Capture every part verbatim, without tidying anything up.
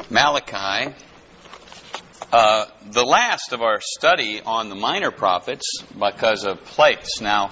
Malachi, uh, the last of our study on the minor prophets because of place. Now,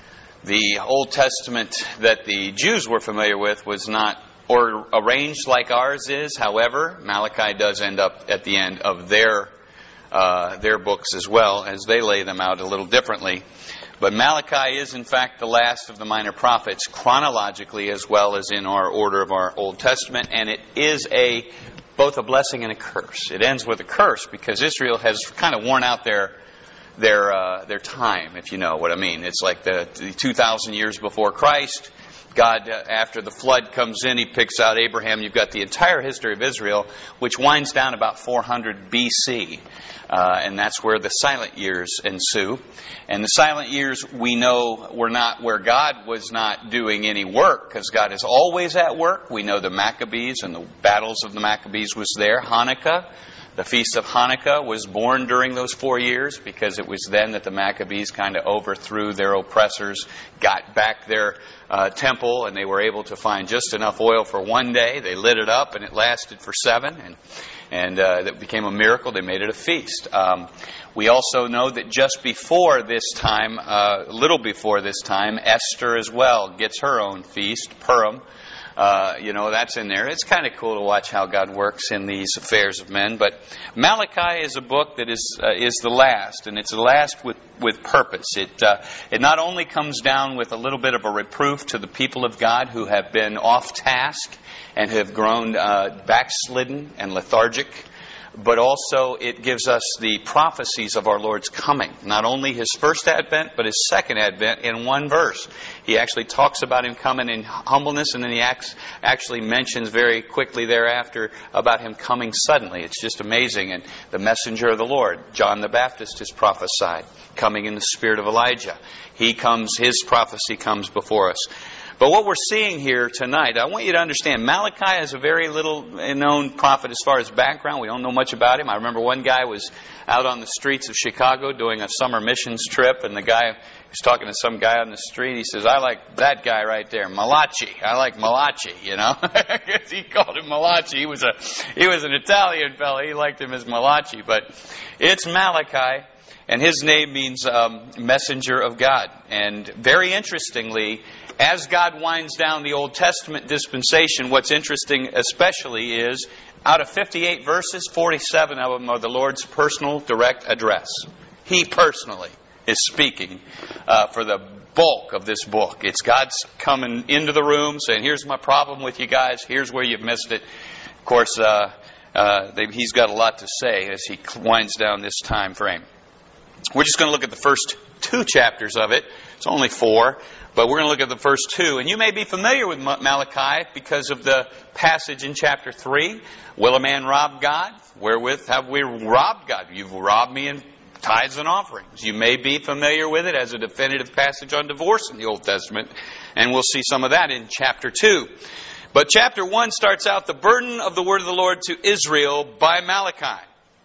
the Old Testament that the Jews were familiar with was not or arranged like ours is. However, Malachi does end up at the end of their uh, their books as well, as they lay them out a little differently. But Malachi is, in fact, the last of the minor prophets, chronologically as well as in our order of our Old Testament, and it is a both a blessing and a curse. It ends with a curse because Israel has kind of worn out their their uh, their time, if you know what I mean. It's like the, the two thousand years before Christ. God, uh, after the flood comes in, He picks out Abraham. You've got the entire history of Israel, which winds down about four hundred B C. Uh, and that's where the silent years ensue. And the silent years, we know, were not where God was not doing any work, because God is always at work. We know the Maccabees and the battles of the Maccabees was there. Hanukkah, the Feast of Hanukkah, was born during those four years because it was then that the Maccabees kind of overthrew their oppressors, got back their uh, temple, and they were able to find just enough oil for one day. They lit it up, and it lasted for seven, and and uh, that became a miracle. They made it a feast. Um, we also know that just before this time, uh, a little before this time, Esther as well gets her own feast, Purim. Uh, you know, that's in there. It's kind of cool to watch how God works in these affairs of men. But Malachi is a book that is uh, is the last, and it's the last with, with purpose. It uh, it not only comes down with a little bit of a reproof to the people of God who have been off task and have grown uh, backslidden and lethargic, but also it gives us the prophecies of our Lord's coming. Not only His first advent, but His second advent in one verse. He actually talks about Him coming in humbleness, and then He acts, actually mentions very quickly thereafter about Him coming suddenly. It's just amazing. And the messenger of the Lord, John the Baptist, is prophesied, coming in the spirit of Elijah. He comes, his prophecy comes before us. But what we're seeing here tonight, I want you to understand, Malachi is a very little known prophet as far as background. We don't know much about him. I remember one guy was out on the streets of Chicago doing a summer missions trip, and the guy was talking to some guy on the street. He says, I like that guy right there, Malachi. I like Malachi, you know. He called him Malachi. He was a he was an Italian fellow. He liked him as Malachi. But it's Malachi, and his name means um, messenger of God. And very interestingly, as God winds down the Old Testament dispensation, what's interesting especially is, out of fifty-eight verses, forty-seven of them are the Lord's personal direct address. He personally is speaking uh, for the bulk of this book. It's God's coming into the room saying, here's my problem with you guys, here's where you've missed it. Of course, uh, uh, they, he's got a lot to say as he winds down this time frame. We're just going to look at the first two chapters of it. It's only four. But we're going to look at the first two. And you may be familiar with Malachi because of the passage in chapter three. Will a man rob God? Wherewith have we robbed God? You've robbed me in tithes and offerings. You may be familiar with it as a definitive passage on divorce in the Old Testament. And we'll see some of that in chapter two. But chapter one starts out the burden of the word of the Lord to Israel by Malachi.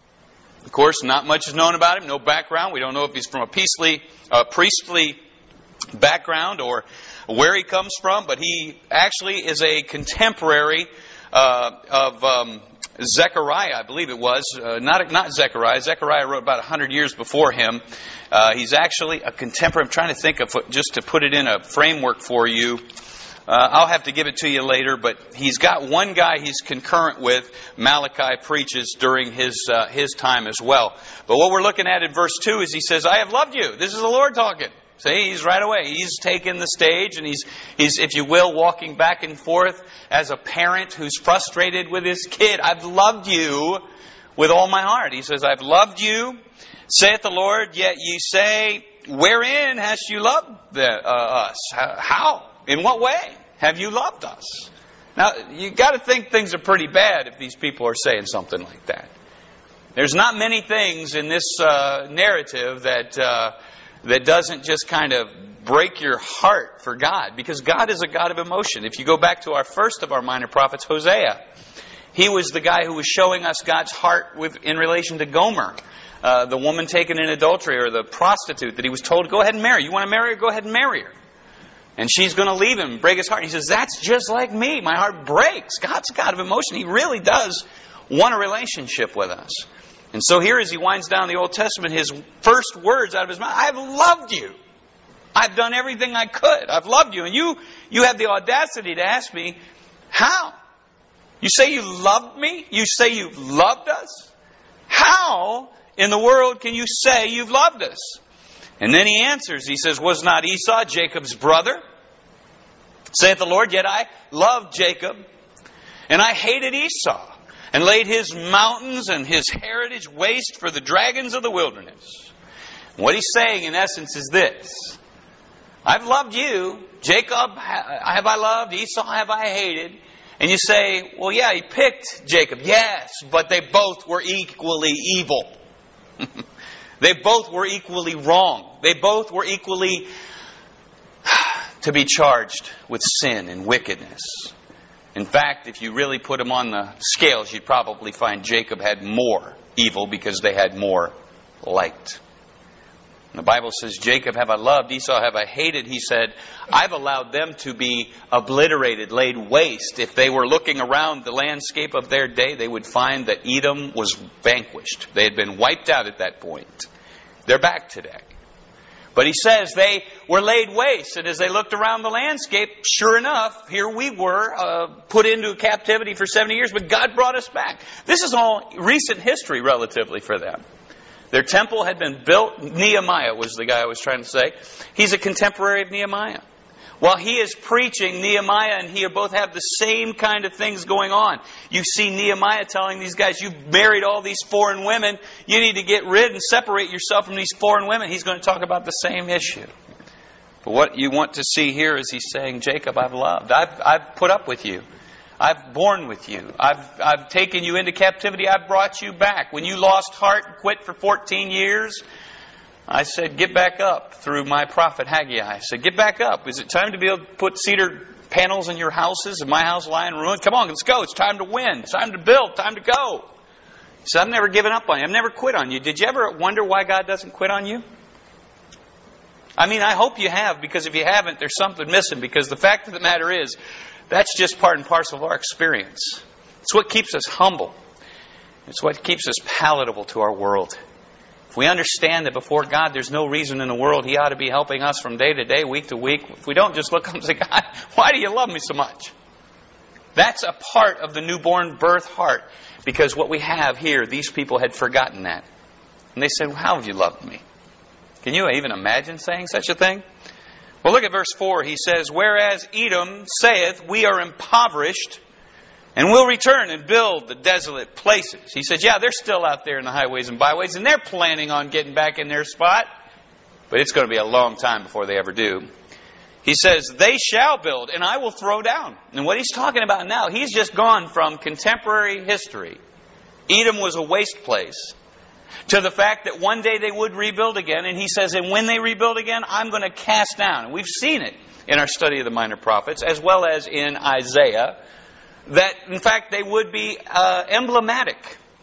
Of course, not much is known about him. No background. We don't know if he's from a priestly, uh, priestly background or where he comes from, but he actually is a contemporary uh, of um, Zechariah, I believe it was. Uh, not not Zechariah. Zechariah wrote about one hundred years before him. Uh, he's actually a contemporary. I'm trying to think of, just to put it in a framework for you. Uh, I'll have to give it to you later, but he's got one guy he's concurrent with. Malachi preaches during his uh, his time as well. But what we're looking at in verse two is he says, I have loved you. This is the Lord talking. See, he's right away. He's taken the stage, and he's, he's, if you will, walking back and forth as a parent who's frustrated with his kid. I've loved you with all my heart. He says, I've loved you, saith the Lord, yet ye say, wherein hast you loved the, uh, us? How? In what way have you loved us? Now, you got to think things are pretty bad if these people are saying something like that. There's not many things in this uh, narrative that... Uh, that doesn't just kind of break your heart for God, because God is a God of emotion. If you go back to our first of our minor prophets, Hosea, he was the guy who was showing us God's heart with in relation to Gomer, uh, the woman taken in adultery, or the prostitute that he was told, go ahead and marry. You want to marry her? Go ahead and marry her. And she's going to leave him and break his heart. He says, that's just like me. My heart breaks. God's a God of emotion. He really does want a relationship with us. And so here as he winds down the Old Testament, his first words out of his mouth, I've loved you. I've done everything I could. I've loved you. And you, you have the audacity to ask me, how? You say you loved me? You say you've loved us? How in the world can you say you've loved us? And then he answers. He says, was not Esau Jacob's brother? Saith the Lord, yet I loved Jacob, and I hated Esau, and laid his mountains and his heritage waste for the dragons of the wilderness. What he's saying in essence is this. I've loved you. Jacob have I loved. Esau have I hated. And you say, well, yeah, he picked Jacob. Yes, but they both were equally evil. They both were equally wrong. They both were equally to be charged with sin and wickedness. In fact, if you really put them on the scales, you'd probably find Jacob had more evil because they had more light. And the Bible says, Jacob have I loved, Esau have I hated. He said, I've allowed them to be obliterated, laid waste. If they were looking around the landscape of their day, they would find that Edom was vanquished. They had been wiped out at that point. They're back today. But he says they were laid waste. And as they looked around the landscape, sure enough, here we were uh, put into captivity for seventy years. But God brought us back. This is all recent history relatively for them. Their temple had been built. Nehemiah was the guy I was trying to say. He's a contemporary of Nehemiah. While he is preaching, Nehemiah and he both have the same kind of things going on. You see Nehemiah telling these guys, you've married all these foreign women. You need to get rid and separate yourself from these foreign women. He's going to talk about the same issue. But what you want to see here is he's saying, Jacob, I've loved. I've, I've put up with you. I've borne with you. I've, I've taken you into captivity. I've brought you back. When you lost heart and quit for fourteen years, I said, get back up through my prophet Haggai. I said, get back up. Is it time to be able to put cedar panels in your houses and my house lying ruined? Come on, let's go. It's time to win. It's time to build. Time to go. He said, I've never given up on you. I've never quit on you. Did you ever wonder why God doesn't quit on you? I mean, I hope you have, because if you haven't, there's something missing. Because the fact of the matter is, that's just part and parcel of our experience. It's what keeps us humble. It's what keeps us palatable to our world. If we understand that before God there's no reason in the world He ought to be helping us from day to day, week to week, if we don't just look up and say, God, why do you love me so much? That's a part of the newborn birth heart. Because what we have here, these people had forgotten that. And they said, well, how have you loved me? Can you even imagine saying such a thing? Well, look at verse four. He says, whereas Edom saith, we are impoverished, and will return and build the desolate places. He said, yeah, they're still out there in the highways and byways, and they're planning on getting back in their spot. But it's going to be a long time before they ever do. He says, they shall build, and I will throw down. And what he's talking about now, he's just gone from contemporary history. Edom was a waste place, to the fact that one day they would rebuild again. And he says, and when they rebuild again, I'm going to cast down. And we've seen it in our study of the minor prophets, as well as in Isaiah, that in fact they would be uh, emblematic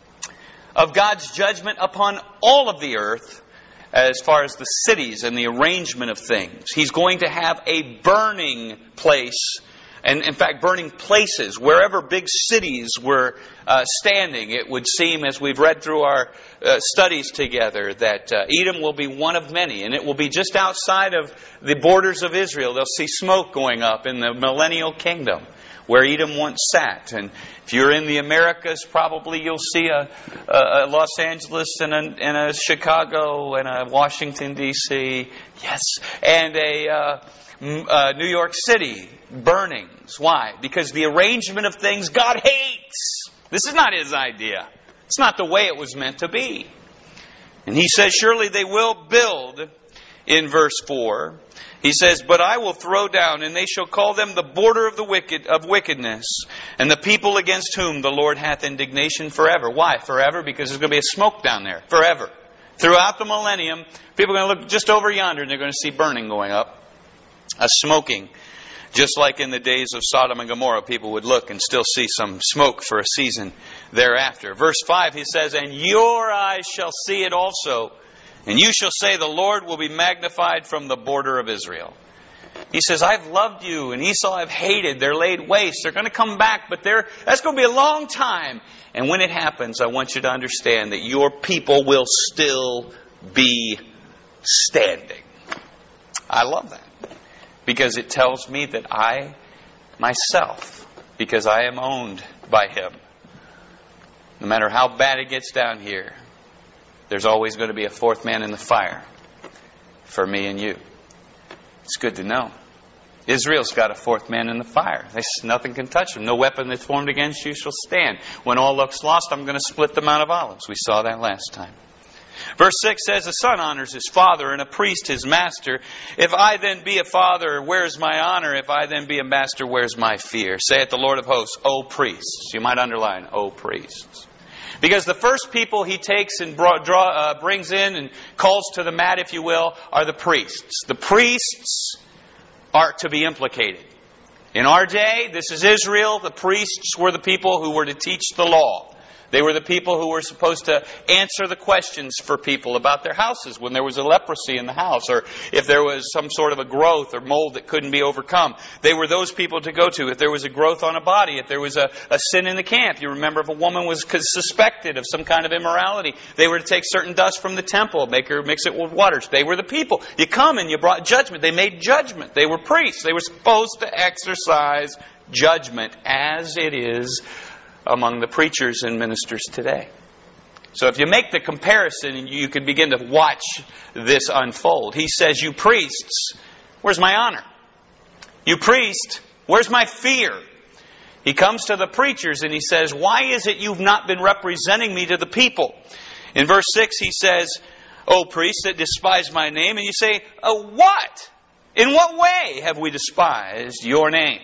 of God's judgment upon all of the earth as far as the cities and the arrangement of things. He's going to have a burning place, and in fact burning places. Wherever big cities were uh, standing, it would seem, as we've read through our uh, studies together, that uh, Edom will be one of many. And it will be just outside of the borders of Israel. They'll see smoke going up in the millennial kingdom, where Edom once sat. And if you're in the Americas, probably you'll see a, a, a Los Angeles and a, and a Chicago and a Washington, D C Yes. And a uh, uh, New York City burnings. Why? Because the arrangement of things God hates. This is not His idea. It's not the way it was meant to be. And He says, surely they will build, in verse four. He says, but I will throw down, and they shall call them the border of the wicked of wickedness, and the people against whom the Lord hath indignation forever. Why? Forever? Because there's going to be a smoke down there. Forever. Throughout the millennium, people are going to look just over yonder, and they're going to see burning going up. A smoking. Just like in the days of Sodom and Gomorrah, people would look and still see some smoke for a season thereafter. Verse five, he says, and your eyes shall see it also, and you shall say, the Lord will be magnified from the border of Israel. He says, I've loved you, and Esau I've hated. They're laid waste. They're going to come back, but they're, that's going to be a long time. And when it happens, I want you to understand that your people will still be standing. I love that. Because it tells me that I, myself, because I am owned by Him, no matter how bad it gets down here, there's always going to be a fourth man in the fire for me and you. It's good to know. Israel's got a fourth man in the fire. Nothing can touch him. No weapon that's formed against you shall stand. When all looks lost, I'm going to split the Mount of Olives. We saw that last time. Verse six says, a son honors his father, and a priest his master. If I then be a father, where's my honor? If I then be a master, where's my fear? Saith the Lord of hosts, O priests. You might underline, O priests. Because the first people he takes and draw, draw, uh, brings in and calls to the mat, if you will, are the priests. The priests are to be implicated. In our day, this is Israel. The priests were the people who were to teach the law. They were the people who were supposed to answer the questions for people about their houses when there was a leprosy in the house, or if there was some sort of a growth or mold that couldn't be overcome. They were those people to go to. If there was a growth on a body, if there was a, a sin in the camp. You remember if a woman was suspected of some kind of immorality, they were to take certain dust from the temple, make her mix it with water. They were the people. You come and you brought judgment. They made judgment. They were priests. They were supposed to exercise judgment as it is among the preachers and ministers today. So if you make the comparison, you can begin to watch this unfold. He says, you priests, where's my honor? You priest, where's my fear? He comes to the preachers and he says, why is it you've not been representing me to the people? In verse six he says, O priests that despise my name. And you say, oh, what? In what way have we despised your name?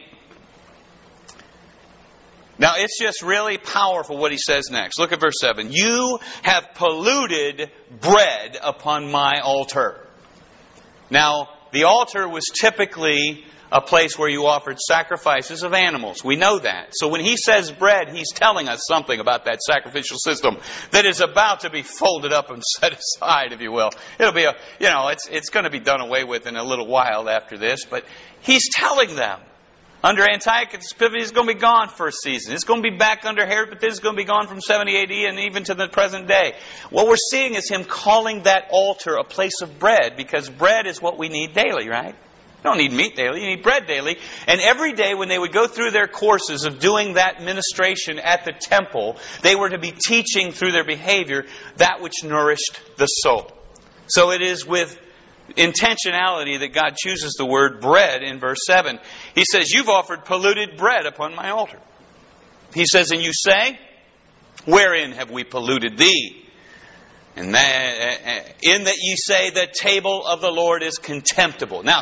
Now, it's just really powerful what he says next. Look at verse seven. You have polluted bread upon my altar. Now, the altar was typically a place where you offered sacrifices of animals. We know that. So when he says bread, he's telling us something about that sacrificial system that is about to be folded up and set aside, if you will. It'll be a, you know, it's, it's going to be done away with in a little while after this, but he's telling them. Under Antiochus Epiphanes, it's going to be gone for a season. It's going to be back under Herod, but this is going to be gone from seventy A D and even to the present day. What we're seeing is him calling that altar a place of bread, because bread is what we need daily, right? You don't need meat daily, you need bread daily. And every day when they would go through their courses of doing that ministration at the temple, they were to be teaching through their behavior that which nourished the soul. So it is with intentionality that God chooses the word bread in verse seven. He says, you've offered polluted bread upon my altar. He says, and you say, wherein have we polluted thee? And that, in that ye say the table of the Lord is contemptible. Now,